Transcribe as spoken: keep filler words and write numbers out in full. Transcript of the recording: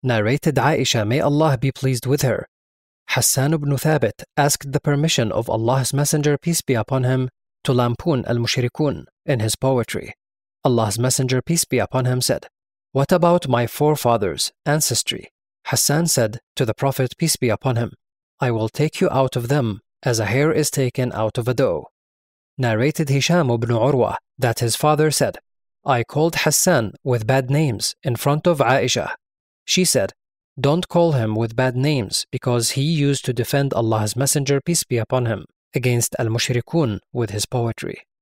Narrated Aisha, may Allah be pleased with her. Hassan ibn Thabit asked the permission of Allah's Messenger, peace be upon him, to lampoon al-mushrikun in his poetry. Allah's Messenger, peace be upon him, said, "What about my forefathers' ancestry?" Hassan said to the Prophet, peace be upon him, "I will take you out of them as a hair is taken out of a dough." Narrated Hisham ibn Urwa that his father said, "I called Hassan with bad names in front of Aisha. She said, 'Don't call him with bad names, because he used to defend Allah's Messenger, peace be upon him, against al-mushrikun with his poetry.'"